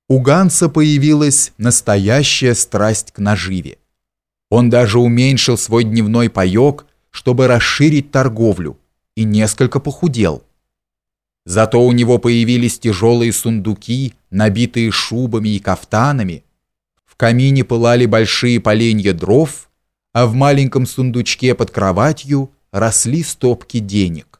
У Ганса появилась настоящая страсть к наживе. Он даже уменьшил свой дневной паёк, чтобы расширить торговлю, и несколько похудел. Зато у него появились тяжелые сундуки, набитые шубами и кафтанами, в камине пылали большие поленья дров, а в маленьком сундучке под кроватью росли стопки денег.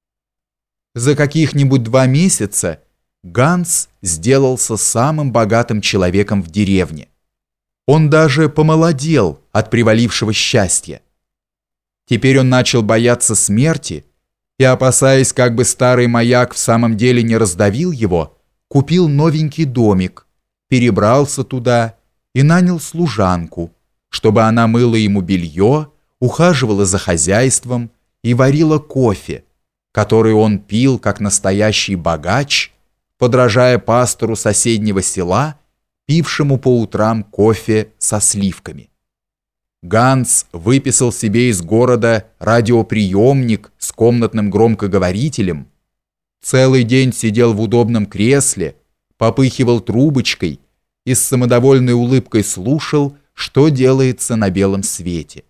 За каких-нибудь 2 месяца Ганс сделался самым богатым человеком в деревне. Он даже помолодел от привалившего счастья. Теперь он начал бояться смерти и, опасаясь, как бы старый маяк в самом деле не раздавил его, купил новенький домик, перебрался туда и нанял служанку, чтобы она мыла ему белье, ухаживала за хозяйством и варила кофе, который он пил как настоящий богач, подражая пастору соседнего села, пившему по утрам кофе со сливками. Ганс выписал себе из города радиоприемник с комнатным громкоговорителем, целый день сидел в удобном кресле, попыхивал трубочкой и с самодовольной улыбкой слушал, что делается на белом свете.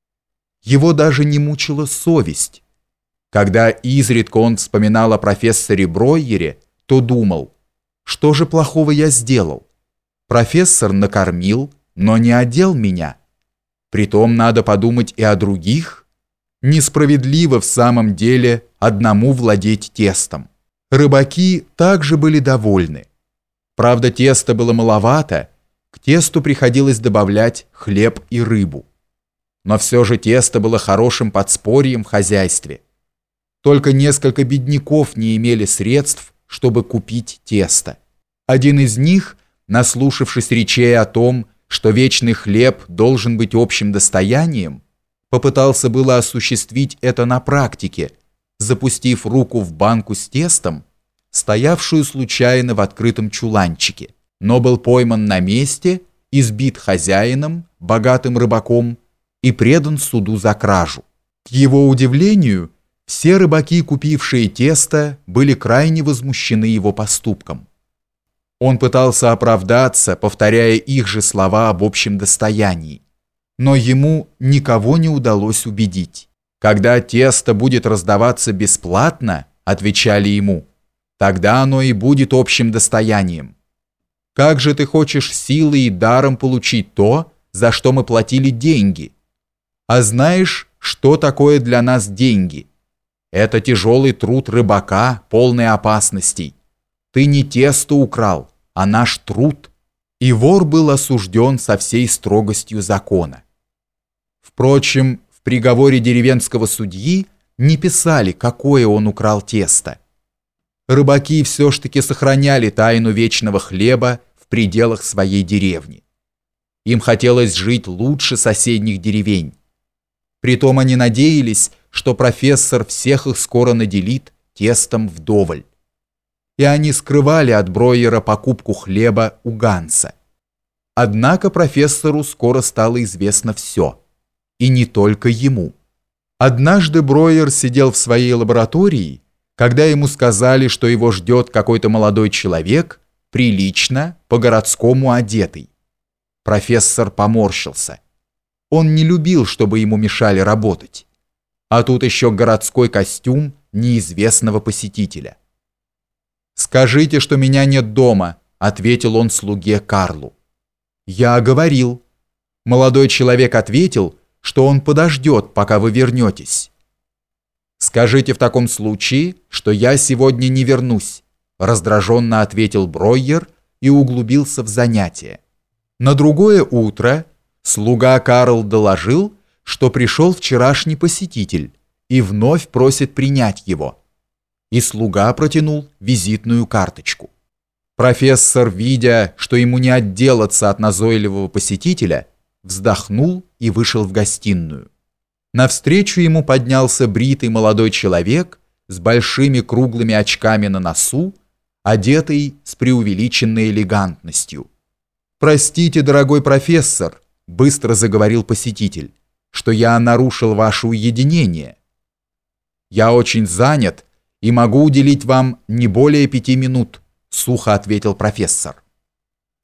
Его даже не мучила совесть. Когда изредка он вспоминал о профессоре Бройере, то думал, что же плохого я сделал? Профессор накормил, но не одел меня. Притом надо подумать и о других. Несправедливо в самом деле одному владеть тестом. Рыбаки также были довольны. Правда, теста было маловато, к тесту приходилось добавлять хлеб и рыбу. Но все же тесто было хорошим подспорьем в хозяйстве. Только несколько бедняков не имели средств, чтобы купить тесто. Один из них, наслушавшись речей о том, что вечный хлеб должен быть общим достоянием, попытался было осуществить это на практике, запустив руку в банку с тестом, стоявшую случайно в открытом чуланчике, но был пойман на месте, избит хозяином, богатым рыбаком, и предан суду за кражу. К его удивлению, все рыбаки, купившие тесто, были крайне возмущены его поступком. Он пытался оправдаться, повторяя их же слова об общем достоянии, но ему никого не удалось убедить. «Когда тесто будет раздаваться бесплатно, — отвечали ему, — тогда оно и будет общим достоянием. Как же ты хочешь силой и даром получить то, за что мы платили деньги? А знаешь, что такое для нас деньги? Это тяжелый труд рыбака, полный опасностей. Ты не тесто украл, а наш труд». И вор был осужден со всей строгостью закона. Впрочем, в приговоре деревенского судьи не писали, какое он украл тесто. Рыбаки все ж таки сохраняли тайну вечного хлеба в пределах своей деревни. Им хотелось жить лучше соседних деревень. Притом они надеялись, что профессор всех их скоро наделит тестом вдоволь. И они скрывали от Бройера покупку хлеба у Ганса. Однако профессору скоро стало известно все. И не только ему. Однажды Бройер сидел в своей лаборатории, когда ему сказали, что его ждет какой-то молодой человек, прилично, по-городскому одетый. Профессор поморщился. Он не любил, чтобы ему мешали работать. А тут еще городской костюм неизвестного посетителя. «Скажите, что меня нет дома», — ответил он слуге Карлу. «Я говорил». Молодой человек ответил, что он подождет, пока вы вернетесь. «Скажите в таком случае, что я сегодня не вернусь», — раздраженно ответил Бройер и углубился в занятие. На другое утро слуга Карл доложил, что пришел вчерашний посетитель и вновь просит принять его. И слуга протянул визитную карточку. Профессор, видя, что ему не отделаться от назойливого посетителя, вздохнул и вышел в гостиную. Навстречу ему поднялся бритый молодой человек с большими круглыми очками на носу, одетый с преувеличенной элегантностью. «Простите, дорогой профессор», — быстро заговорил посетитель, «что я нарушил ваше уединение. Я очень занят и могу уделить вам не более 5 минут», — сухо ответил профессор.